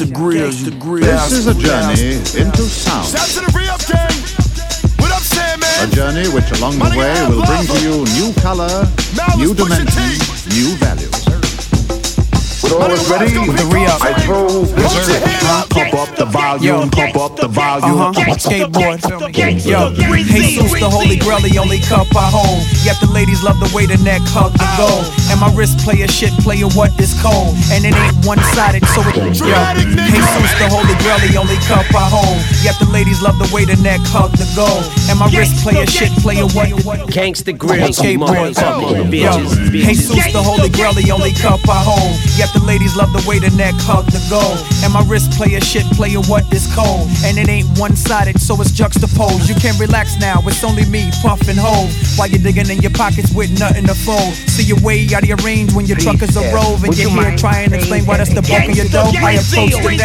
This is a journey into sound. Shout to the re-up gang. What up, Sandman? A journey which along the way will bring to you new color, new dimension, new values. We're always ready. The re-up. I throw Pump up the volume, pump up the volume. Skateboard. Yo, Jesus, the holy grail, the only cup I hold. Yet the ladies love the way the neck hug the gold. And my wrist play a shit, play a what is cold. And it ain't one-sided, so it, yo, Jesus, the holy grail, the only cup I hold. Yet the ladies love the way the neck hug the gold. And my wrist play a shit, play a what. Gangsta grill, Skateboard. motherfucking Yo, bitches. Jesus, the holy grail, the only cup I hold. Yet the ladies love the way the neck hug the gold. And my wrist play a shit, play a what is cold. And it ain't one-sided, so it's juxtaposed. You can relax now, it's only me, Puff and Hov. While you're digging in your pockets with nothing to fold. See your way out of your range when your truck is a rove. And you're here trying to explain why that's the bulk of your dough. I approach the